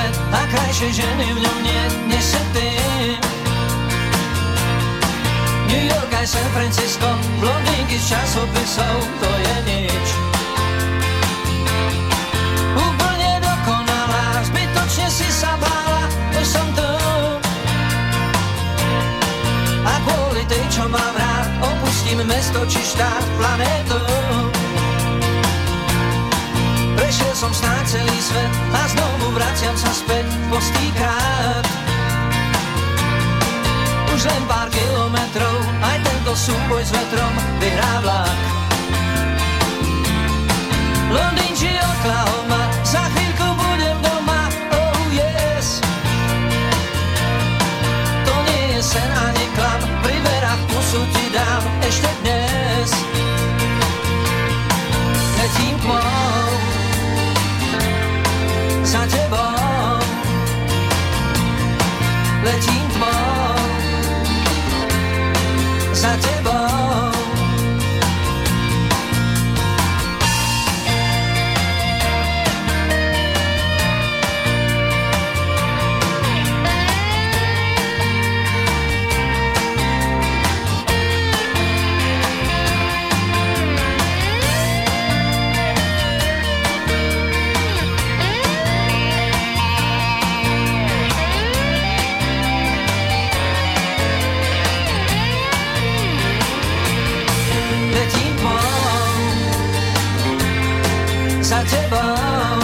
svet a krajšej ženy v ňom nie, než si ty. New York aj San Francisco, blondínky z časopisov, to je nič. Úplne dokonalá, zbytočne si sa bála, už som tu. A kvôli tej, čo mám rád, opustím mesto či štát, planétu. Prešiel som snáď celý svet a znovu vraciam sa späť postýkrát. Už len pár kilometrov, aj tento súboj s vetrom vyhrá vlak. Londýn či Oklahoma, za chvíľku budem doma, oh yes. To nie je sen ani klam, pri verách pusu ti dám ešte dnes. Letím tmou za tebou, letím tmou za tebou. Za tebou,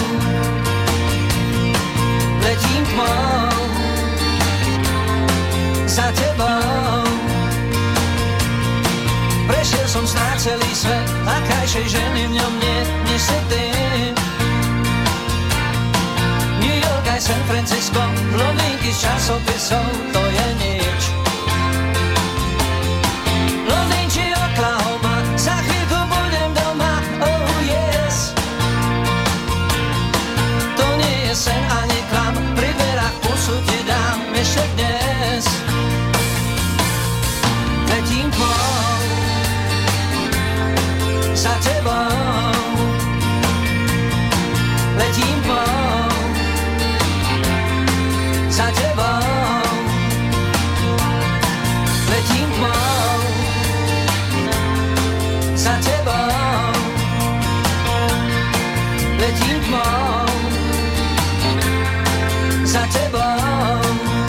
letím tmou, za tebou. Prešiel som snáď celý svet a krajšej ženy v ňom nie, než si ty. New York aj San Francisco, blondínky z časopisov, to je nič. Londýn či Oklahoma, za chvíľku budem doma, oh yes. Sen ani klam, pri dverách pusu ti dám ešte dnes. Letím tmou za tebou, letím tmou za tebou, letím tmou za tebou, letím tmou za tebou.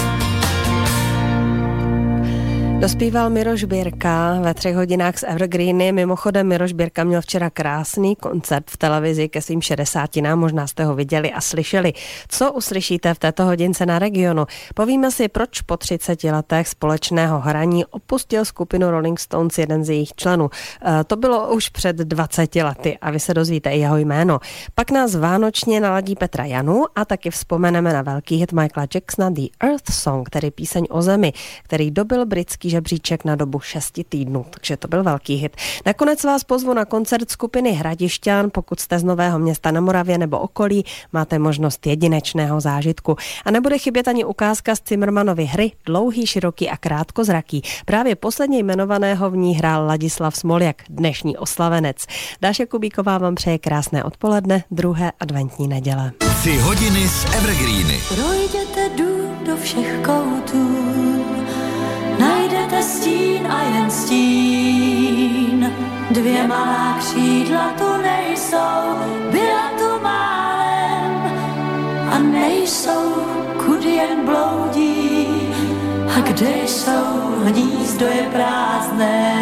Dospíval Miroš Birka ve 3 hodinách z Evergreeny. Mimochodem Miroš Birka měl včera krásný koncert v televizi ke svým 60. Možná jste ho viděli a slyšeli. Co uslyšíte v této hodince na Regionu? Povíme si, proč po 30 letech společného hraní opustil skupinu Rolling Stones jeden z jejich členů. To bylo už před 20 lety a vy se dozvíte i jeho jméno. Pak nás vánočně naladí Petra Janu a taky vzpomeneme na velký hit Michaela Jacksona The Earth Song, tedy píseň o zemi, který dobil britský žebříček na dobu 6 týdnů, takže to byl velký hit. Nakonec vás pozvu na koncert skupiny Hradišťan. Pokud jste z Nového Města na Moravě nebo okolí, máte možnost jedinečného zážitku. A nebude chybět ani ukázka z Cimrmanovy hry Dlouhý, široký a krátkozraký. Právě posledně jmenovaného v ní hrál Ladislav Smoljak, dnešní oslavenec. Dáša Kubíková vám přeje krásné odpoledne, druhé adventní neděle. 3 hodiny z Evergreeny. Projděte dům do všech koutů, najdete stín a jen stín. 2 malá křídla tu nejsou, byla tu málem a nejsou, kudy jen bloudí. A kde jsou, hnízdo je prázdné,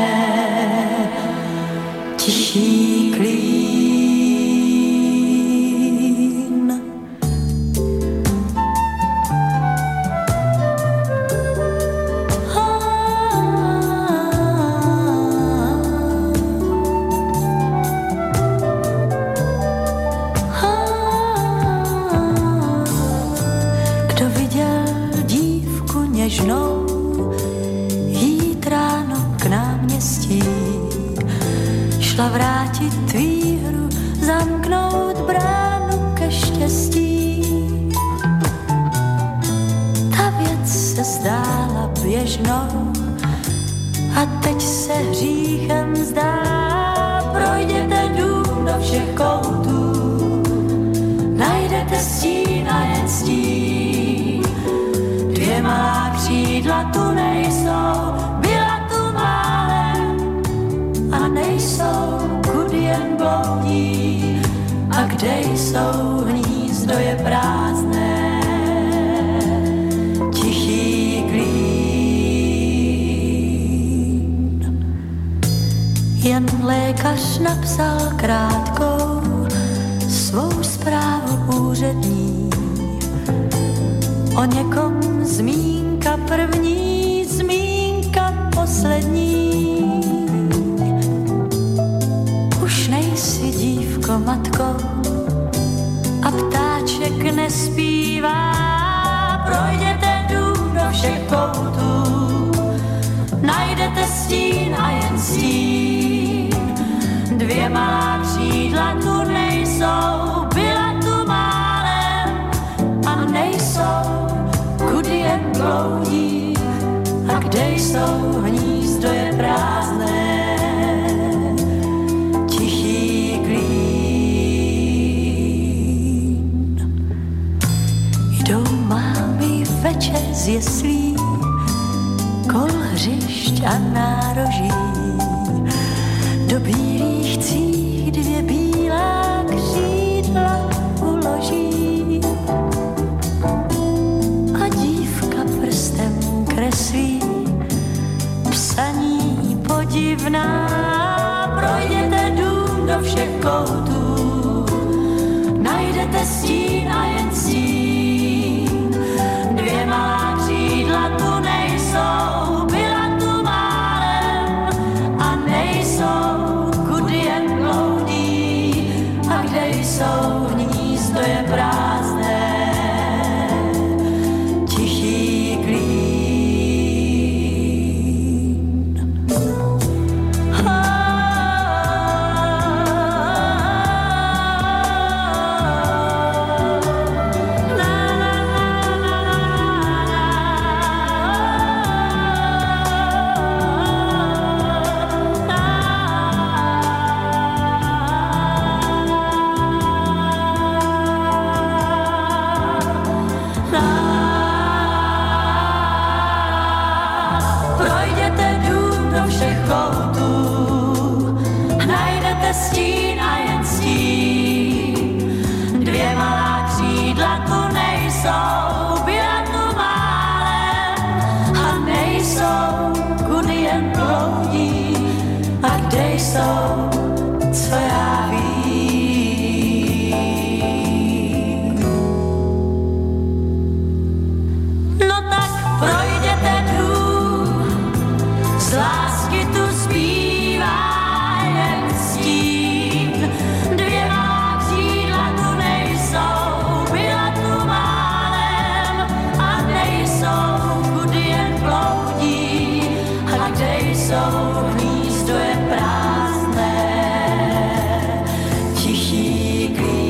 tichý klín. Něžnou jít ráno k náměstí, šla vrátit výhru, zamknout bránu ke štěstí. Ta věc se zdála běžnou a teď se hříchem zdá. Projděte dům do všech koutů, najdete stín a jen stín. Dvě malá křídla tu nejsou, byla tu málem a nejsou, kud jen bloudí. A kde jsou, hnízdo je prázdné, tichý klín. Jen lékař napsal krátkou svou zprávu úřední. O někom zmínka první, zmínka poslední. Už nejsi dívko, matko, a ptáček nespívá. Projděte dům do všech koutů, najdete stín a jen stín. Dvě malá křídla tu nejsou, byla tu málem a nejsou, kudy jen bloudí. A kde jsou, hnízdo je prázdné, tichý klín. Jdou mámy večer z jeslí, kol hřišť a nároží. Do bílých cích dvě bílá křídla uloží. A dívka prstem kreslí psaní podivná. Projděte dům do všech koutů, najdete stín a jen stín. Dvě malá křídla tu nejsou, byla tu málem a nejsou, kudy jen bloudí. A kde jsou, hnízdo je prázdné, tichý klín. Projděte dům do všech koutů, najdete stín a jen stín. Dvě malá křídla tu nejsou, byla tu málem a nejsou, kudy jen bloudí. A kde jsou, co já vím. No tak projděte dům, z lásky tu zbývá jen stín. Dvě malá křídla tu nejsou, byla tu málem a nejsou, kudy jen bloudí. A kde jsou, hnízdo je prázdné, tichý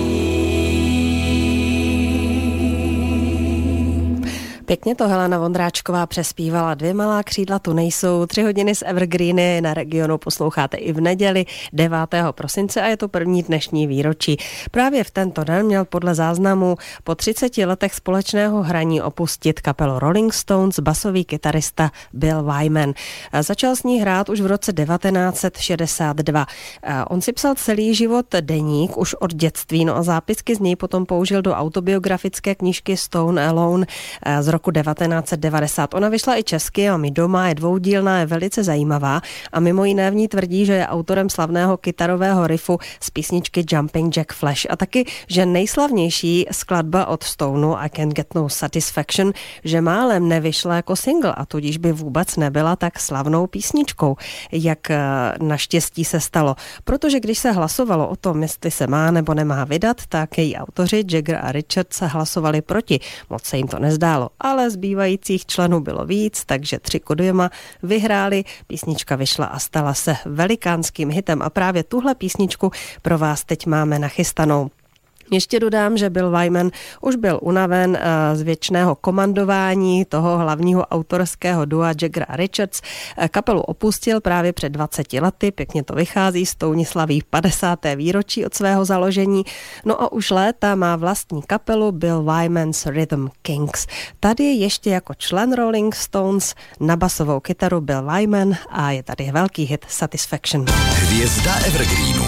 klín. Pěkně to Helena Vondráčková přespívala. Dvě malá křídla tu nejsou. 3 hodiny z Evergreeny na Regionu posloucháte i v neděli 9. prosince a je to první dnešní výročí. Právě v tento den měl podle záznamu po 30 letech společného hraní opustit kapelu Rolling Stones basový kytarista Bill Wyman. Začal s ní hrát už v roce 1962. On si psal celý život deník už od dětství, no a zápisky z něj potom použil do autobiografické knížky Stone Alone z roku 1990. Ona vyšla i česky a mi doma, je dvoudílná, je velice zajímavá a mimo jiné v ní tvrdí, že je autorem slavného kytarového riffu z písničky Jumping Jack Flash a taky, že nejslavnější skladba od Stoneu I Can't Get No Satisfaction, že málem nevyšla jako single a tudíž by vůbec nebyla tak slavnou písničkou, jak naštěstí se stalo. Protože když se hlasovalo o tom, jestli se má nebo nemá vydat, tak její autoři Jagger a Richards hlasovali proti. Moc se jim to nezdálo, ale zbývajících členů bylo víc, takže 3-2 vyhráli. Písnička vyšla a stala se velikánským hitem a právě tuhle písničku pro vás teď máme nachystanou. Ještě dodám, že Bill Wyman už byl unaven z věčného komandování toho hlavního autorského dua Jagger a Richards. Kapelu opustil právě před 20 lety, pěkně to vychází, Stouni slaví 50. výročí od svého založení. No a už léta má vlastní kapelu Bill Wyman's Rhythm Kings. Tady je ještě jako člen Rolling Stones na basovou kytaru Bill Wyman a je tady velký hit Satisfaction. Hvězda evergreenů.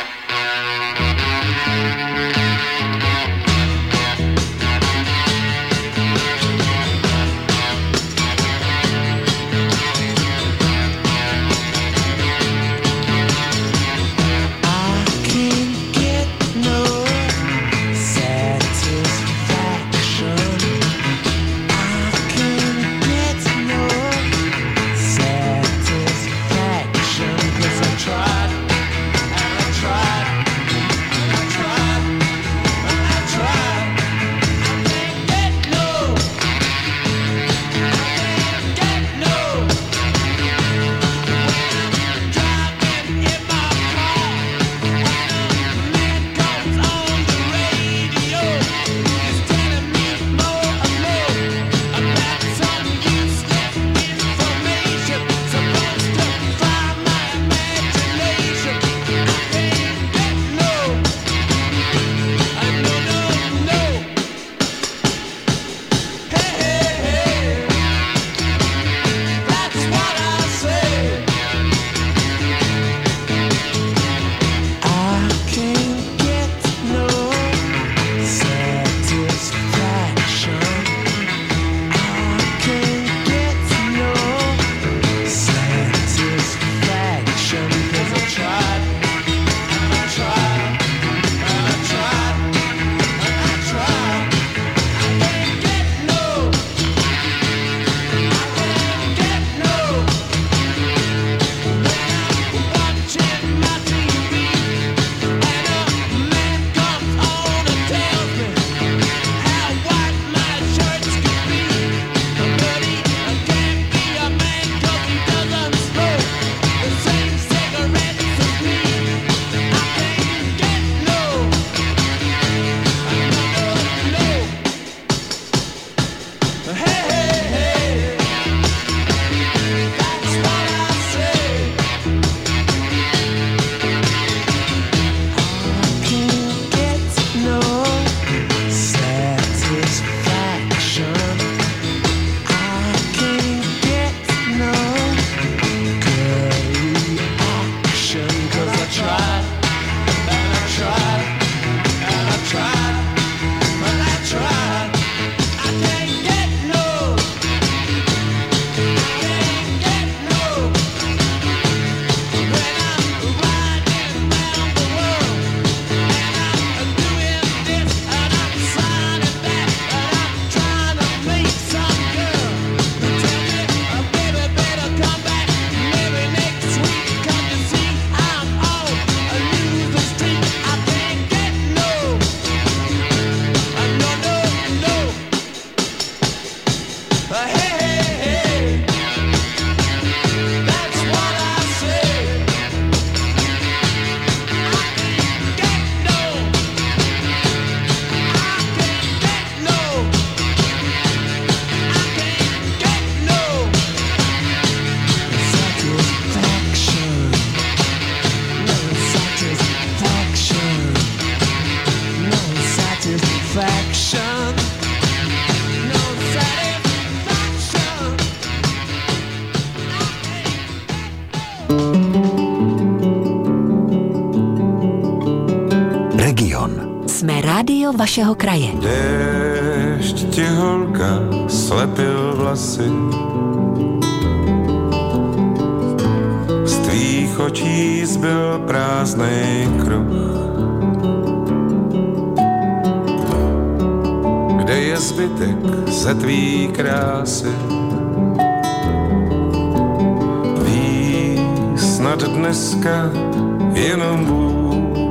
Jsme rádio vašeho kraje. Déšť ti holka slepil vlasy, z tvých očí zbyl prázdnej kruh. Kde je zbytek ze tvý krásy? Ví snad dneska jenom Bůh.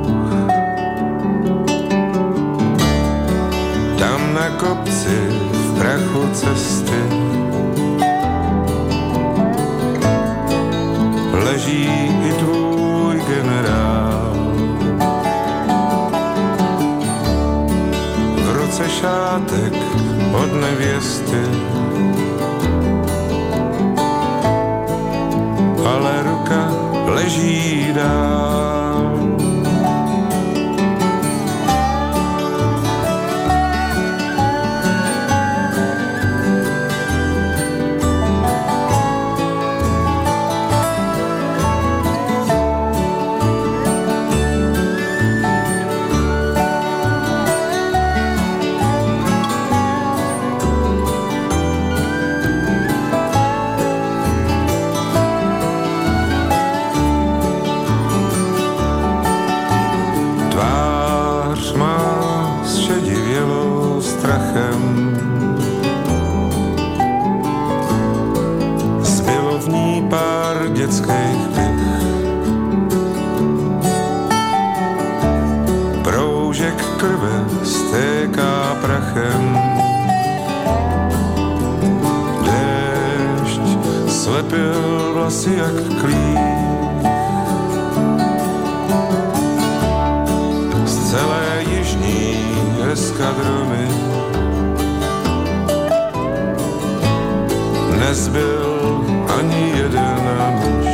Tam na kopci v prachu cesty leží i tvůj generál. šátek od nevěsty. Ale ruka leží dál. Zbylo v ní pár dětských pich. Proužek krve stéká prachem. Déšť slepil vlasy jak klíč. Z celé jižní eskadrony nezbyl ani jeden muž.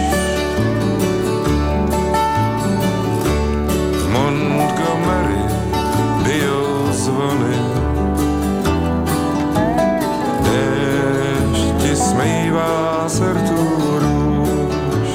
V Montgomery bijou zvony. Déšť ti smejvá z rtů růž.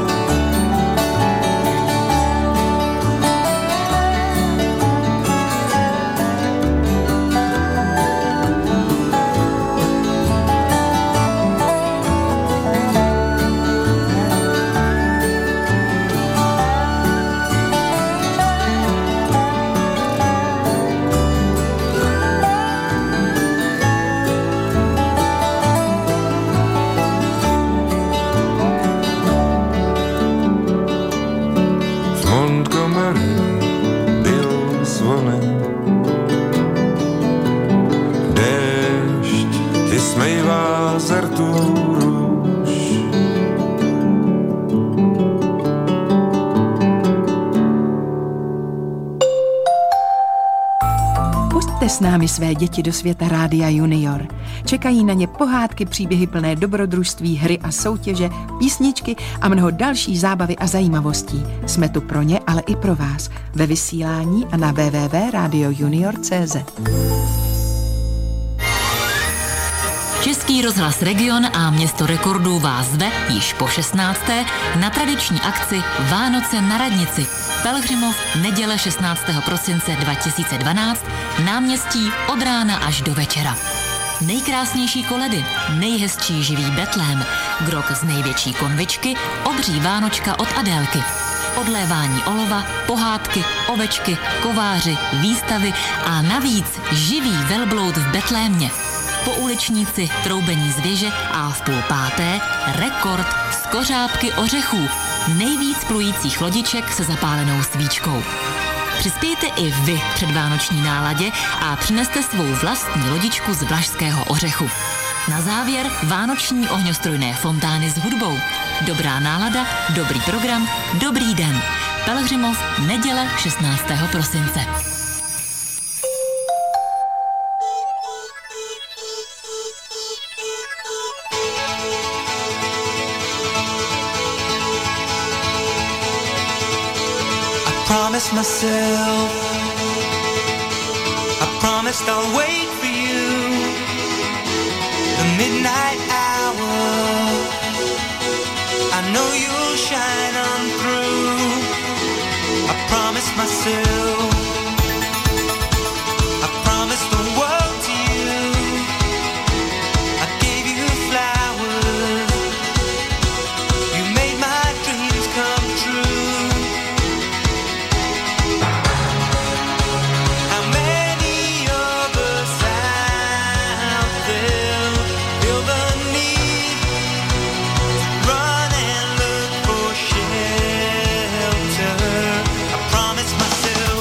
s námi své děti do světa Rádia Junior. Čekají na ně pohádky, příběhy plné dobrodružství, hry a soutěže, písničky a mnoho další zábavy a zajímavostí. Jsme tu pro ně, ale i pro vás. Ve vysílání a na www.radiojunior.cz. Český rozhlas Region a Město rekordů vás zve již po 16. na tradiční akci Vánoce na radnici. Pelhřimov, neděle 16. prosince 2012, náměstí od rána až do večera. Nejkrásnější koledy, nejhezčí živý betlém, grok z největší konvičky, obří vánočka od Adélky. Odlévání olova, pohádky, ovečky, kováři, výstavy a navíc živý velbloud v Betlémě. Pouličníci, troubení z věže a v 4:30 rekord z kořápky ořechů, nejvíc plujících lodiček se zapálenou svíčkou. Přispějte i vy předvánoční náladě a přineste svou vlastní lodičku z Vlašského ořechu. Na závěr vánoční ohňostrojné fontány s hudbou. Dobrá nálada, dobrý program, dobrý den. Pelhřimov, neděle 16. prosince. Promised myself, I promised I'll wait for you, the midnight hour, I know you'll shine on through. I promised myself, I promised the world to you, I gave you flowers, you made my dreams come true. Myself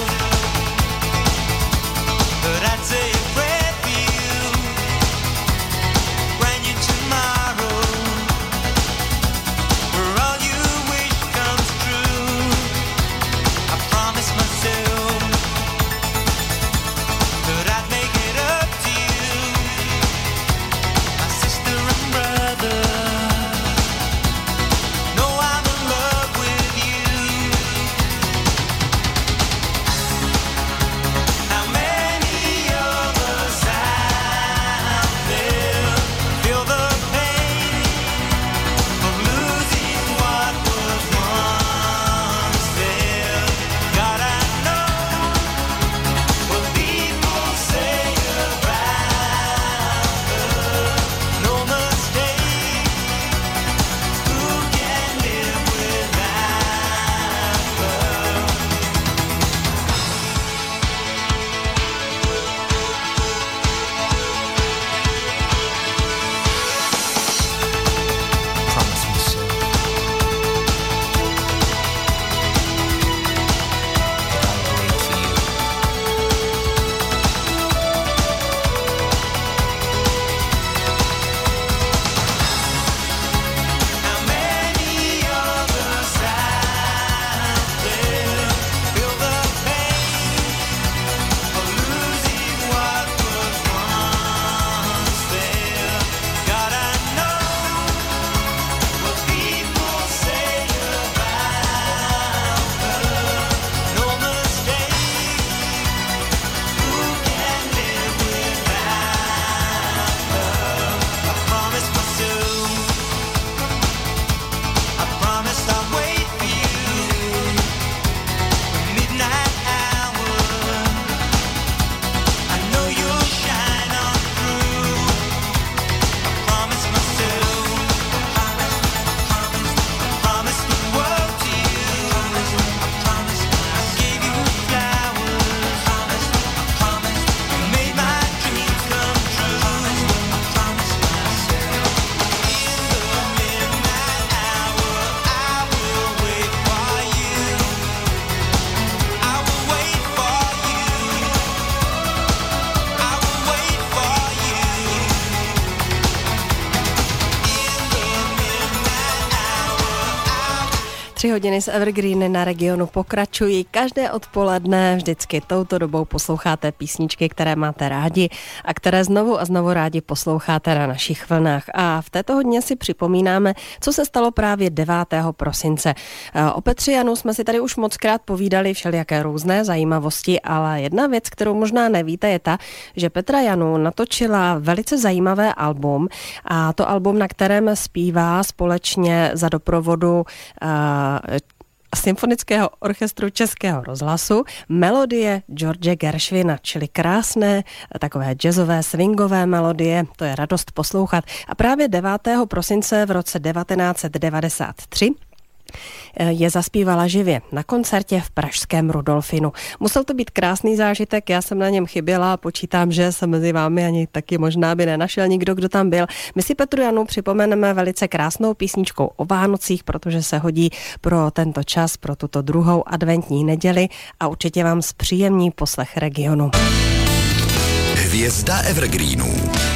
3 hodiny z Evergreeny na Regionu pokračují. Každé odpoledne vždycky touto dobou posloucháte písničky, které máte rádi a které znovu a znovu rádi posloucháte na našich vlnách. A v této hodině si připomínáme, co se stalo právě 9. prosince. O Petře Janu jsme si tady už mockrát povídali všelijaké různé zajímavosti, ale jedna věc, kterou možná nevíte, je ta, že Petra Janu natočila velice zajímavé album, a to album, na kterém zpívá společně za doprovodu Symfonického orchestru Českého rozhlasu melodie George Gershwina, čili krásné takové jazzové, swingové melodie, to je radost poslouchat. A právě 9. prosince v roce 1993 je zaspívala živě na koncertě v pražském Rudolfinu. Musel to být krásný zážitek, já jsem na něm chyběla a počítám, že se mezi vámi ani taky možná by nenašel nikdo, kdo tam byl. My si Petru Janu připomeneme velice krásnou písničkou o Vánocích, protože se hodí pro tento čas, pro tuto druhou adventní neděli a určitě vám zpříjemní poslech Regionu. Hvězda Evergreenů.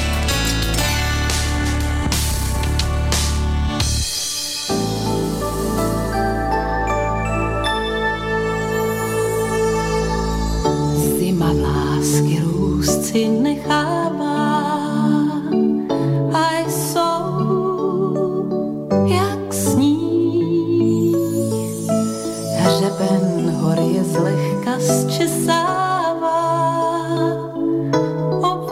Lásky růst si nechává a jsou jak sníh. Hřeben hor je zlehka zčesává o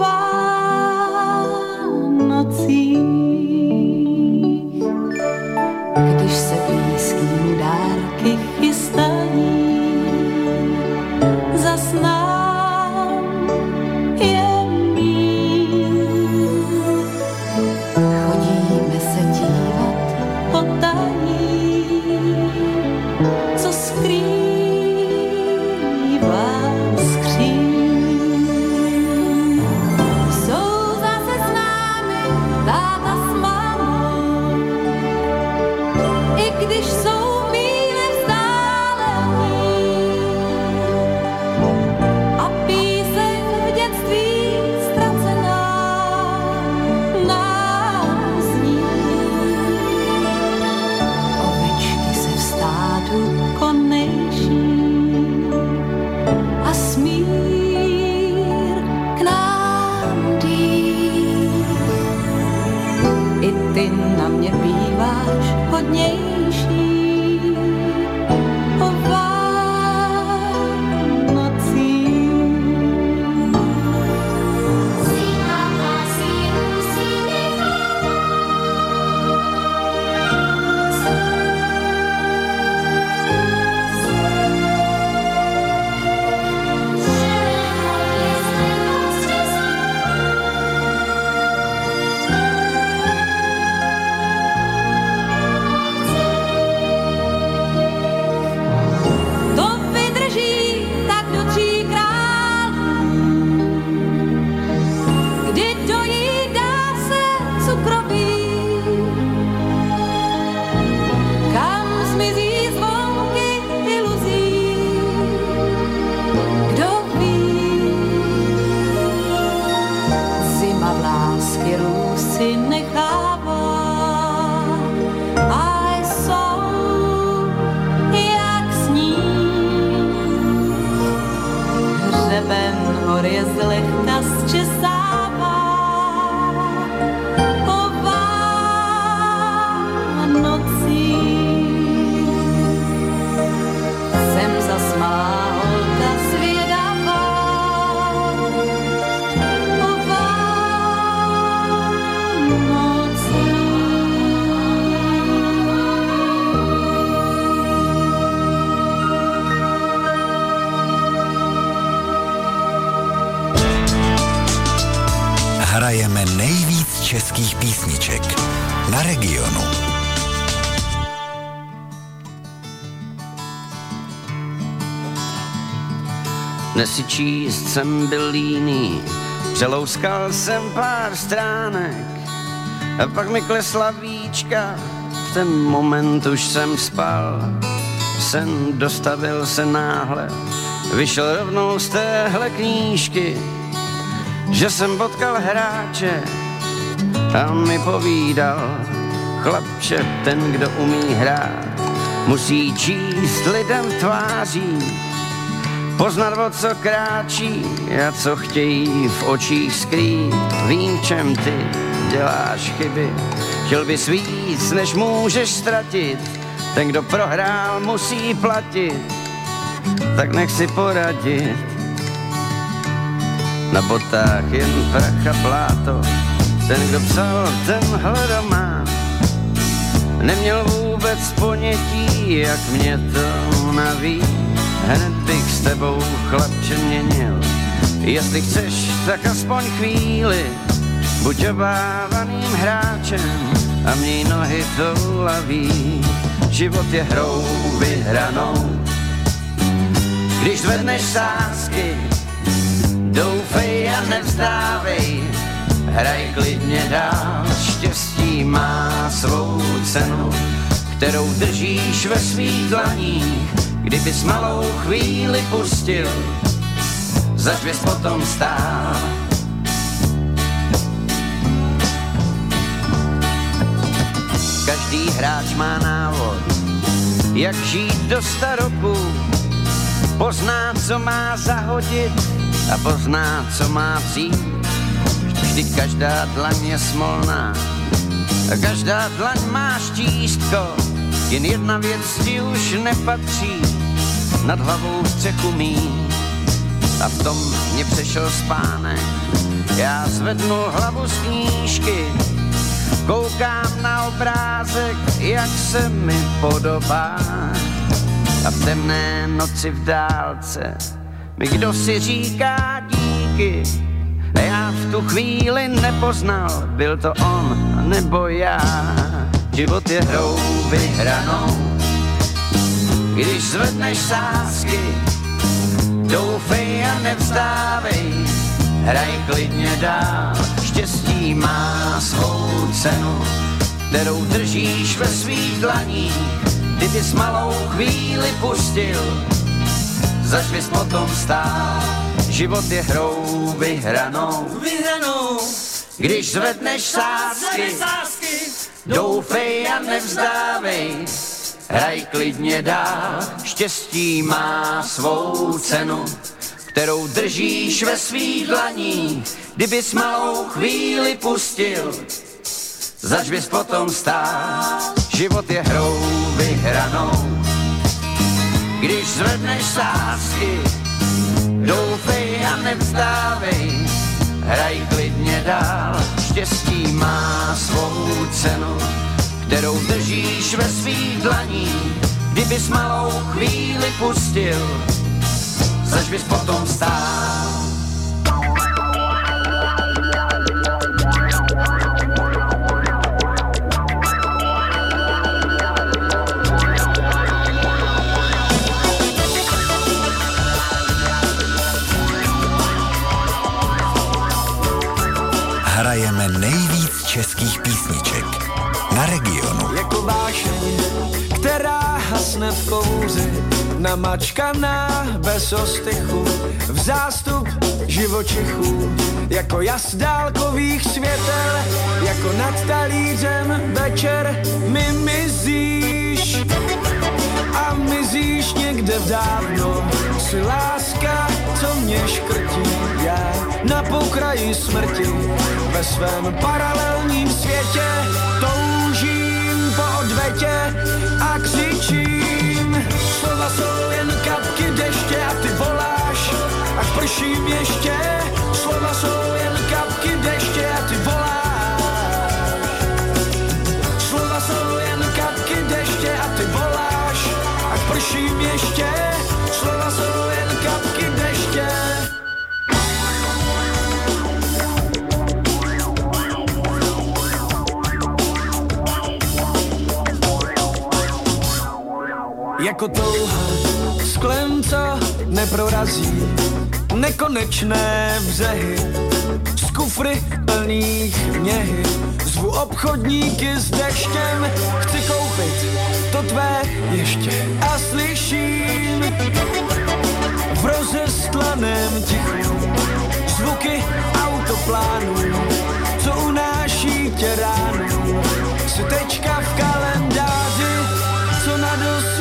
Vánocích. Když se blízkým dárky chystají, zas Hrajeme nejvíc českých písniček na Regionu. Dnes si číst jsem byl líný, přelouskal jsem pár stránek a pak mi klesla víčka, v ten moment už jsem spal. Sen dostavil se náhle, vyšel rovnou z téhle knížky, že jsem potkal hráče a on mi povídal: chlapče, ten, kdo umí hrát, musí číst lidem tváří, poznat, o co kráčí a co chtějí v očích skrýt. Vím, čem ty děláš chyby, chtěl bys víc, než můžeš ztratit. Ten, kdo prohrál, musí platit, tak nech si poradit. Na botách jen prach a pláto, ten, kdo psal tenhle román, neměl vůbec ponětí, jak mě to naví. Hned bych s tebou, chlapče, měnil. Jestli chceš, tak aspoň chvíli buď obávaným hráčem a měj nohy to laví. Život je hrou vyhranou, když zvedneš sázky, doufej a nevzdávej, hraj klidně dál. Štěstí má svou cenu, kterou držíš ve svých dlaních. Kdybys malou chvíli pustil, zač bys potom stál. Každý hráč má návod, jak žít do staroku. Pozná, co má zahodit a pozná, co má vzít. Vždyť každá dlaň je smolná a každá dlaň má štístko. Jen jedna věc ti už nepatří, nad hlavou střechu mít. A v tom mě přešel spánek, já zvednul hlavu z knížky, koukám na obrázek, jak se mi podobá. A v temné noci v dálce mi kdo si říká díky. A já v tu chvíli nepoznal, byl to on nebo já. Život je hrou vyhranou, když zvedneš sázky, doufej a nevzdávej, hraj klidně dál. Štěstí má svou cenu, kterou držíš ve svých dlaních. Kdybys malou chvíli pustil, zač bys potom stál. Život je hrou vyhranou, když zvedneš sázky, doufej a nevzdávej, hraj klidně dál. Štěstí má svou cenu, kterou držíš ve svých dlaních. Kdybys malou chvíli pustil, zač bys potom stál. Život je hrou vyhranou, když zvedneš sázky, doufej a nevzdávej, hraj klidně dál. Štěstí má svou cenu, kterou držíš ve svých dlaních. Kdybys malou chvíli pustil, zač bys potom stál. Hrajeme nejvíc českých písniček na Regionu. Jako vášeň, která hasne v kouři, namačkaná bez ostychu, v zástup živočichů, jako jas dálkových světel, jako nad talířem večer mi mizíš a mizíš někde v dávno. Jsi láska, co mě škrtí, já na pokraji smrti, ve svém paralelním světě toužím po odvetě a křičím. Slova jsou jen kapky deště a ty voláš, až prším ještě. Slova jsou jen kapky deště a ty voláš. Slova jsou jen kapky deště a ty voláš, až prším ještě. Slova jsou jen kapky deště. Jako touha sklem, co neprorazí nekonečné břehy, z kufry plných něhy. Zvu obchodníky s deštěm, chci koupit to tvé ještě a slyším v rozestlaném tichu zvuky autoplánů, co unáší tě ránu. Jsi tečka v kalendáři, co na dosud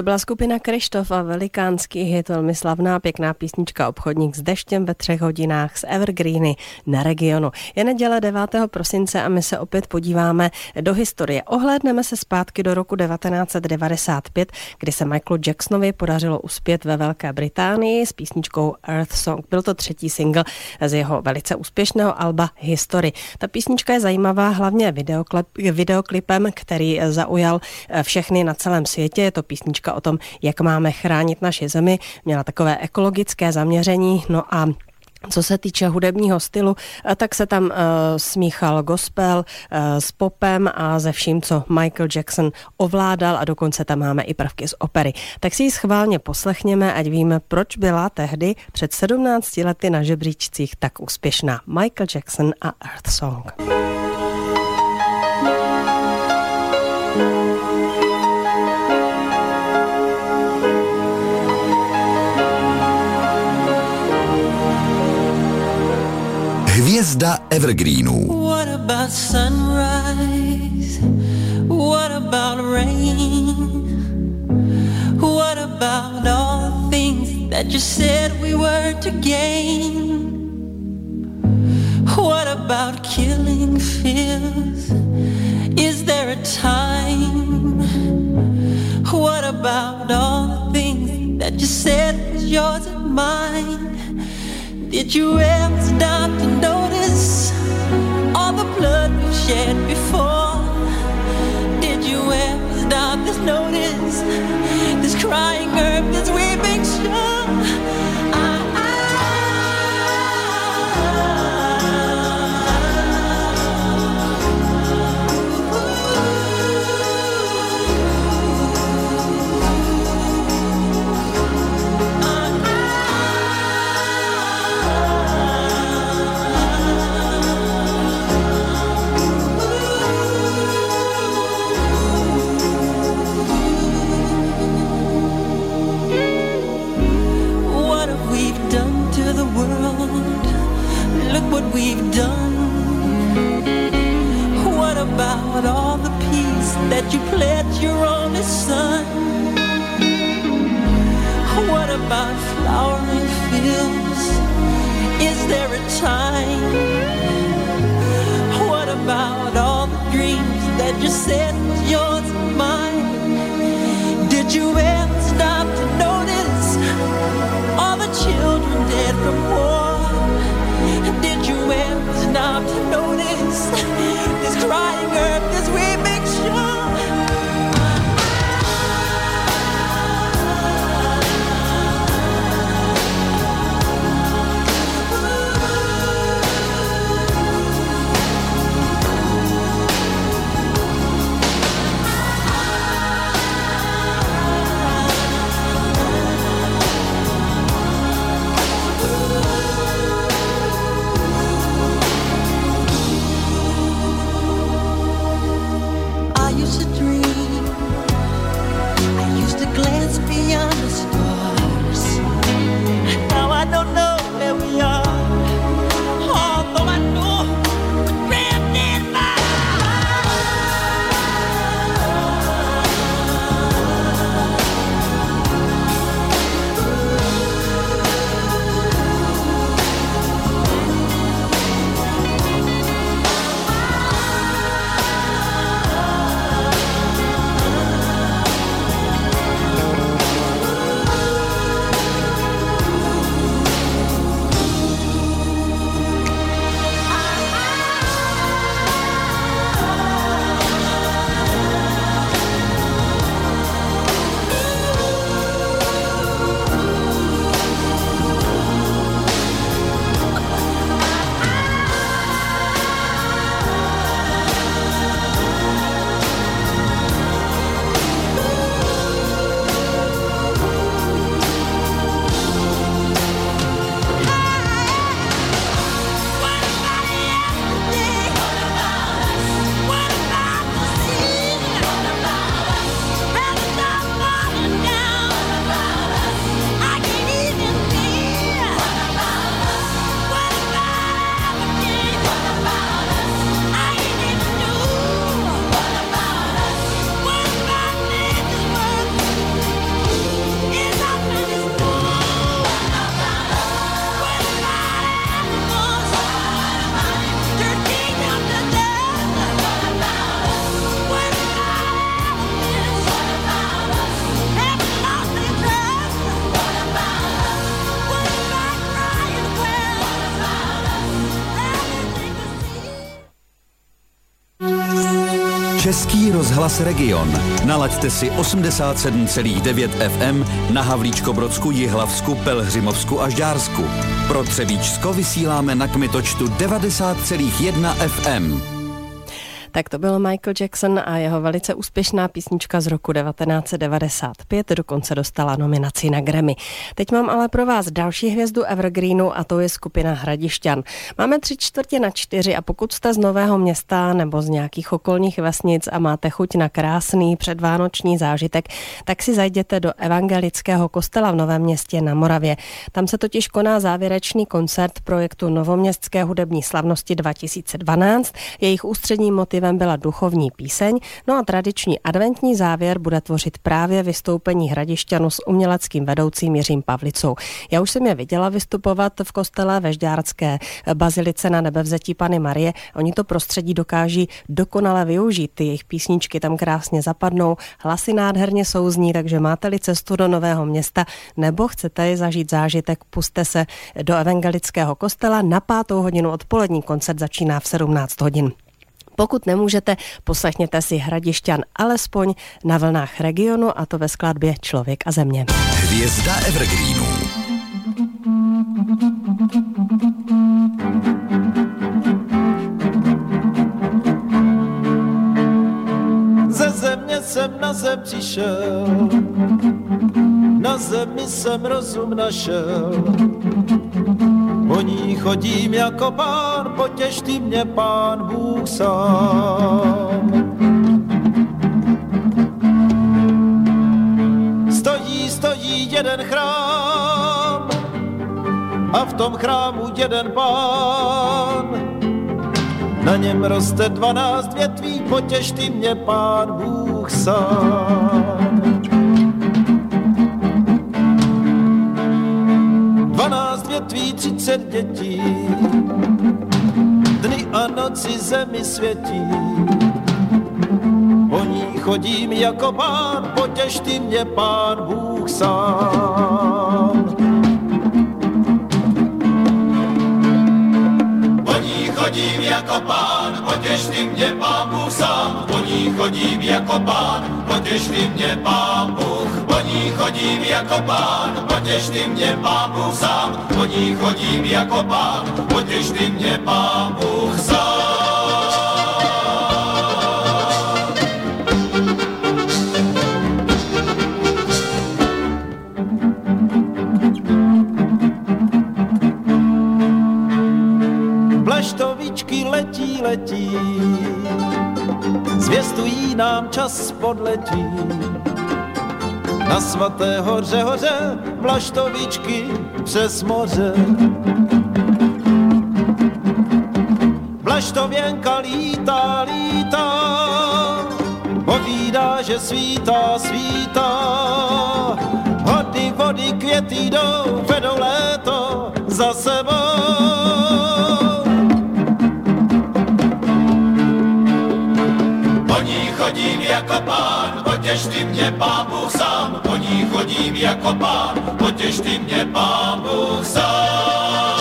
byla skupina Kryštof a velikánský hit, velmi slavná, pěkná písnička Obchodník s deštěm ve 3 hodinách z Evergreeny na Regionu. Je neděle 9. prosince a my se opět podíváme do historie. Ohlédneme se zpátky do roku 1995, kdy se Michaelu Jacksonovi podařilo uspět ve Velké Británii s písničkou Earth Song. Byl to 3. single z jeho velice úspěšného alba History. Ta písnička je zajímavá hlavně videoklipem, který zaujal všechny na celém světě. Je to písnička o tom, jak máme chránit naši zemi. Měla takové ekologické zaměření. No a co se týče hudebního stylu, tak se tam smíchal gospel s popem a ze vším, co Michael Jackson ovládal, a dokonce tam máme i prvky z opery. Tak si ji schválně poslechněme, ať víme, proč byla tehdy před 17 lety na žebříčcích tak úspěšná. Michael Jackson a Earth Song. Hvězda evergreenů. What about sunrise? What about rain? What about all things that you said we were to gain? What about killing fears? Is there a time? What about all the things that you said was yours and mine? Did you ever stop to notice all the blood we've shed before? Did you ever stop to notice this crying earth, this weeping shore? What we've done. What about all the peace that you pledged your only son? What about flowering fields? Is there a time? What about all the dreams that you said was yours and mine? Did you ever stop to notice all the children dead from war? Did you ever stop to notice this crying earth, this weeping shore? Český rozhlas Region. Nalaďte si 87,9 FM na Havlíčkobrodsku, Jihlavsku, Pelhřimovsku a Žďársku. Pro Třebíčsko vysíláme na kmitočtu 90,1 FM. Tak to byl Michael Jackson a jeho velice úspěšná písnička z roku 1995, dokonce dostala nominaci na Grammy. Teď mám ale pro vás další hvězdu Evergreenu a to je skupina Hradišťan. Máme 3/4 a pokud jste z Nového Města nebo z nějakých okolních vesnic a máte chuť na krásný předvánoční zážitek, tak si zajděte do evangelického kostela v Novém Městě na Moravě. Tam se totiž koná závěrečný koncert projektu Novoměstské hudební slavnosti 2012. Jejich ústředním motivem byla duchovní píseň, no a tradiční adventní závěr bude tvořit právě vystoupení Hradišťanů s uměleckým vedoucím Jiřím Pavlicou. Já už jsem je viděla vystupovat v kostele ve žďárské bazilice na Nebevzetí Panny Marie. Oni to prostředí dokáží dokonale využít. Ty jejich písničky tam krásně zapadnou, hlasy nádherně souzní, takže máte-li cestu do Nového Města nebo chcete zažít zážitek, pusťte se do evangelického kostela na 5:00 odpolední. Koncert začíná v 17 hodin. Pokud nemůžete, poslechněte si Hradišťan alespoň na vlnách Regionu a to ve skladbě Člověk a země. Hvězda Evergreenů. Ze země jsem na zem přišel, na zemi jsem rozum našel. Po ní chodím jako pán, potěš ty mě pán Bůh sám. Stojí jeden chrám a v tom chrámu jeden pán. Na něm roste 12 větví, potěš ty mě pán Bůh sám. 12 větví, 30 dětí, dny a noci zemi světí. Po ní chodím jako pán, potěš ty mě pán Bůh sám. Po ní chodím jako pán, potěš ty mě pán Bůh sám. Po ní chodím jako pán, potěš ty mě pán Bůh. Po ní chodím jako pán, potěš ty mě pán Bůh sám. Po ní chodím jako pán, potěš ty mě pán Bůh sám. Blaštovičky letí, zvěstují nám čas podletí. Na Svaté hoře vlaštovičky přes moře. Vlaštověnka lítá, povídá, že svítá. Vody, květy jdou, vedou léto za sebou. Po ní chodím jako pán, potěš ty mě pán Bůh sám. Po ní chodím jako pán, potěš ty mě pán Bůh sám.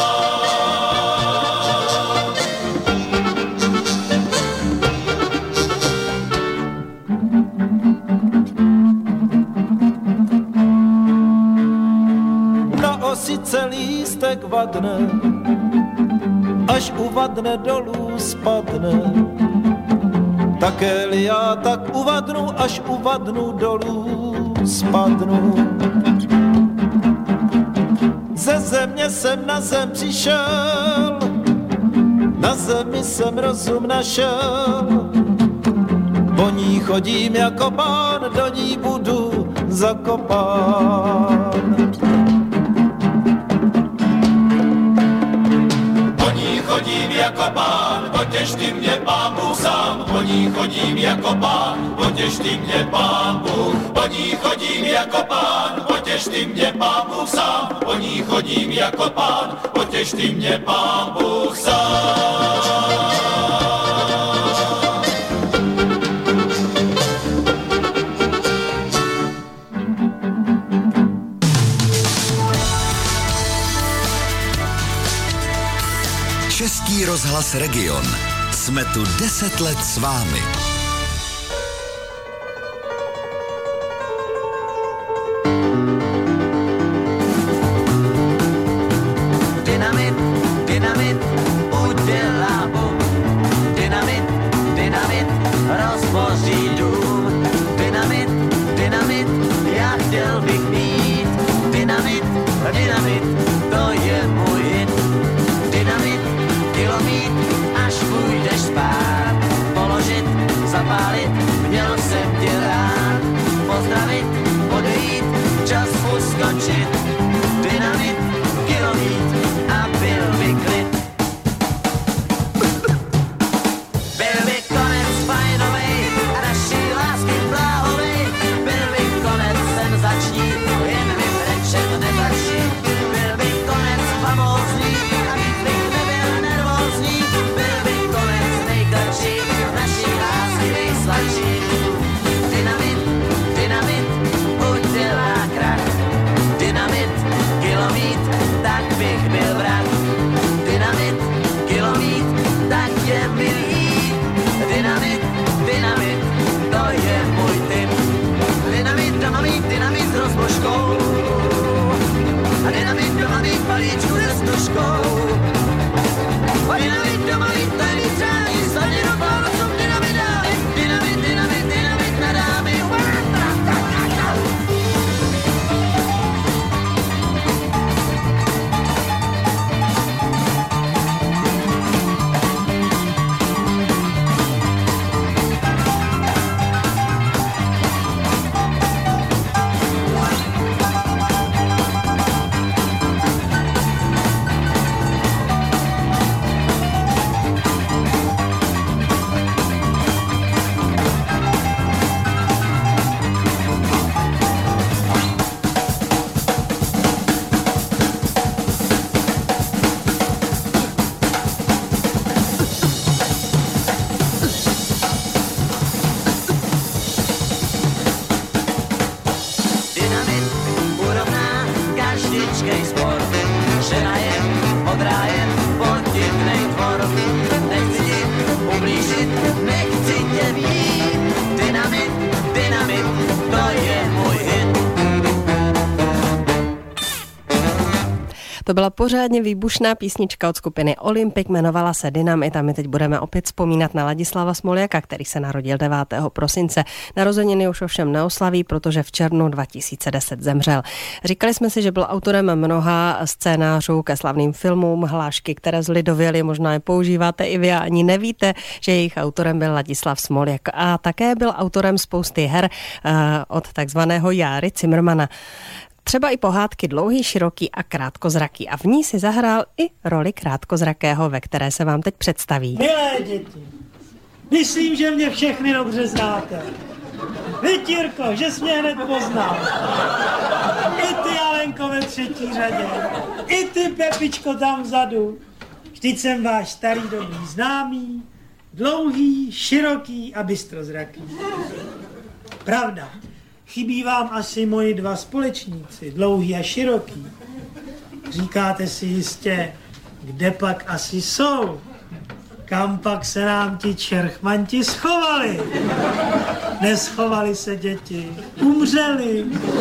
Na osice lístek vadne, až uvadne dolů spadne. Také-li já tak uvadnu, až uvadnu dolů spadnu. Ze země jsem na zem přišel, na zemi jsem rozum našel. Po ní chodím jako pán, do ní budu zakopán. Po ní chodím jako pán, potěš ty mě pán Bůh sám. Po ní chodím jako pán, potěš ty mě pán Bůh. Po ní chodím jako pán, potěš ty mě pán Bůh sám. Po ní chodím jako pán, potěš ty mě pán Bůh sám. Český rozhlas Region. Jsme tu 10 let s vámi. pochválit, měl jsem tě rád, pozdravit, odejít, čas uskočit, dynamit, kilomít a byl by klid. Byl by konec fajnovej a naší lásky bláhovej, byl by konec senzační, jen by brečet nezačít, byl by konec famózní a víc bych nebyl nervózní, byl by konec nejkratší, naší lásky nejsladší. Dynamit, dynamit, udělá krach, dynamit, kilomít, tak bych byl vrah. Dynamit, kilomít, tak je milý. Dynamit, dynamit, to je můj typ. Dynamit, doma mít dynamit s rozbožkou. A dynamit, doma mít balíčku se stužkou. A dynamit, doma mít tajný přání, sladně do Vánocům dynamit dámy. Dynamit, dynamit, dynamit na dámy. To byla pořádně výbušná písnička od skupiny Olympic, jmenovala se Dynamit a my teď budeme opět vzpomínat na Ladislava Smoljaka, který se narodil 9. prosince. Narozeniny už ovšem neoslaví, protože v červnu 2010 zemřel. Říkali jsme si, že byl autorem mnoha scénářů ke slavným filmům, hlášky, které zlidověly, možná je používáte i vy a ani nevíte, že jejich autorem byl Ladislav Smoljak. A také byl autorem spousty her od takzvaného Járy Cimrmana. Třeba i pohádky Dlouhý, široký a krátkozraký. A v ní si zahrál i roli krátkozrakého, ve které se vám teď představí. Milé děti, myslím, že mě všechny dobře znáte. Vy, Jirko, že jsi mě hned poznal. I ty, Alenko, ve třetí řadě. I ty, Pepičko, tam vzadu. Vždyť jsem váš starý dobrý známý, dlouhý, široký a bystrozraký. Pravda. Chybí vám asi moji dva společníci, dlouhý a široký. Říkáte si jistě, kde pak asi jsou? Kam pak se nám ti čerchmanti schovali? Neschovali se děti, umřeli.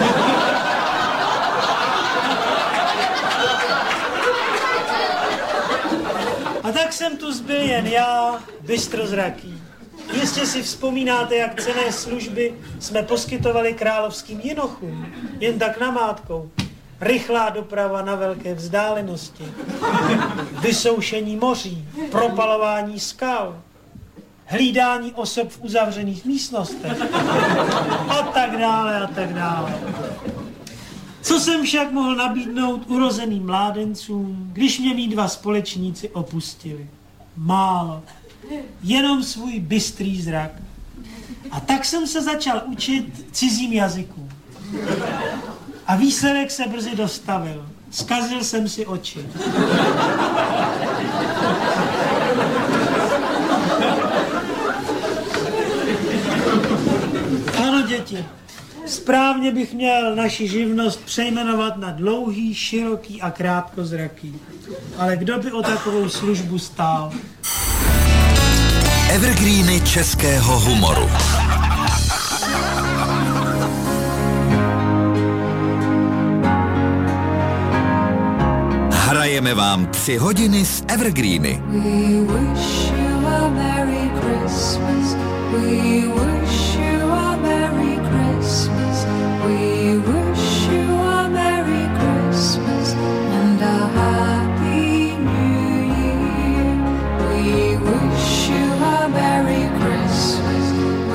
A tak jsem tu zbyl jen já, bystrozraký. Jistě si vzpomínáte, jak cenné služby jsme poskytovali královským jinochům, jen tak namátkou. Rychlá doprava na velké vzdálenosti, vysoušení moří, propalování skal, hlídání osob v uzavřených místnostech a tak dále a tak dále. Co jsem však mohl nabídnout urozeným mládencům, když mě mí dva společníci opustili? Málo. Jenom svůj bystrý zrak. A tak jsem se začal učit cizím jazykům. A výsledek se brzy dostavil. Zkazil jsem si oči. Ano, děti, správně bych měl naši živnost přejmenovat na dlouhý, široký a krátkozraký. Ale kdo by o takovou službu stál? Evergreeny českého humoru. Hrajeme vám 3 hodiny z Evergreeny. We wish you a Merry Christmas. We wish you a Merry Christmas. We wish you a Merry Christmas and a Happy New Year. We wish you a Merry Christmas.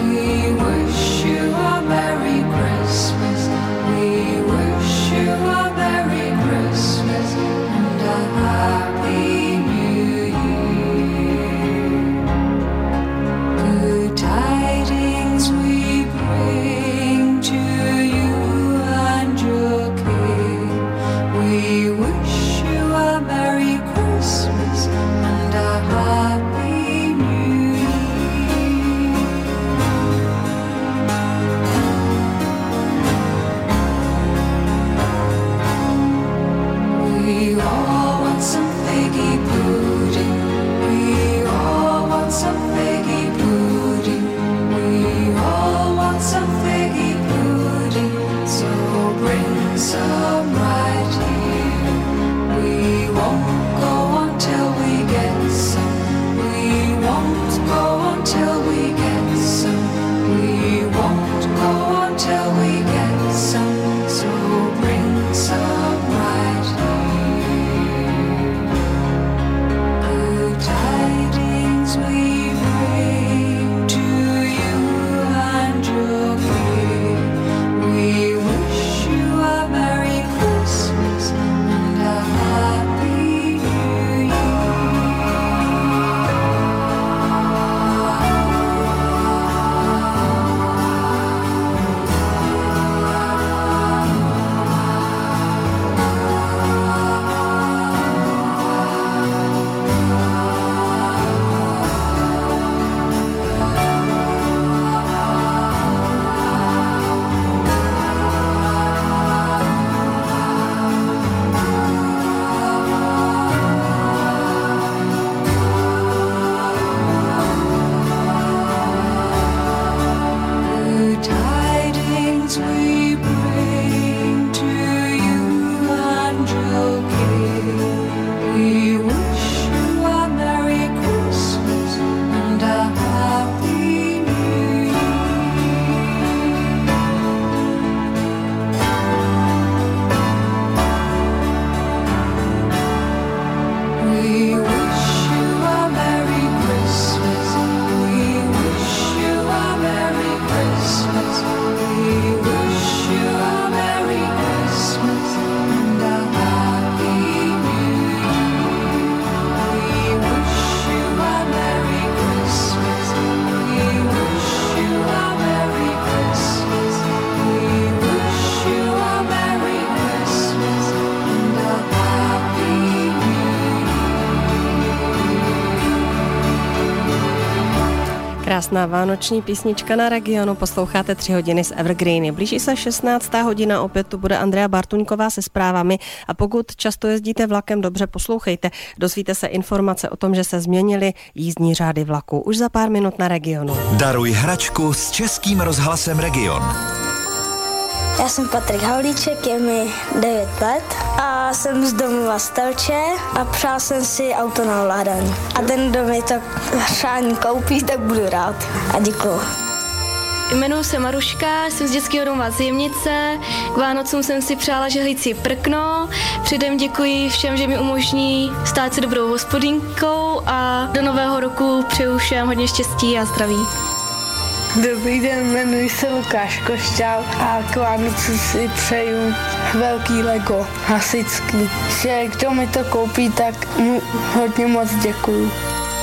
Krásná vánoční písnička na Regionu, posloucháte 3 hodiny z Evergreeny. Blíží se 16. hodina, opět tu bude Andrea Bartuňková se zprávami a pokud často jezdíte vlakem, dobře poslouchejte. Dozvíte se informace o tom, že se změnily jízdní řády vlaku. Už za pár minut na Regionu. Daruj hračku s Českým rozhlasem Region. Já jsem Patrik Havlíček, je mi 9 let a jsem z domova Stelče a přál jsem si auto na ovládání. A ten, kdo mi to přání koupí, tak budu rád. A děkuju. Jmenuji se Maruška, jsem z dětského domova Zjemnice. K Vánocům jsem si přála žehlící prkno. Předem děkuji všem, že mi umožní stát se dobrou hospodinkou a do nového roku přeju všem hodně štěstí a zdraví. Dobrý den, jmenuji se Lukáš Košťál a k Vánocu si přeju velký Lego hasičský. Že kdo mi to koupí, tak mu hodně moc děkuju.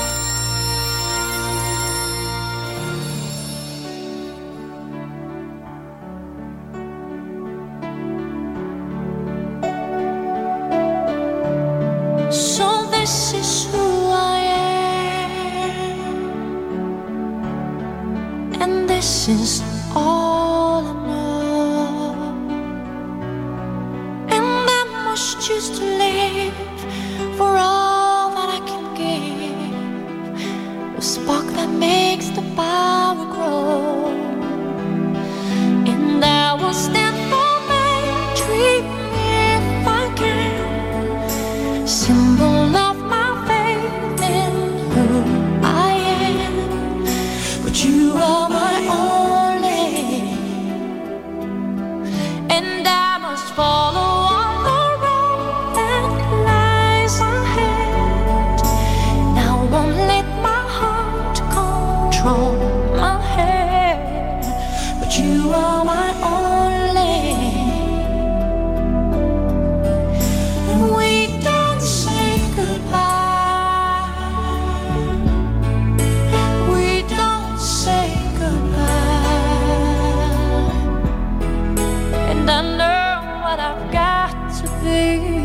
So this is who I am, and this is all I know, and I must choose to live for all that I can give, the spark that makes the power grow, and I will stand for my dream if I can, symbol of my faith in who I am, but you are my only, and I must follow on the road that lies ahead. Now I won't let my heart control my head, but you are my only. We don't say goodbye. We don't say goodbye. And I know what I've got to be.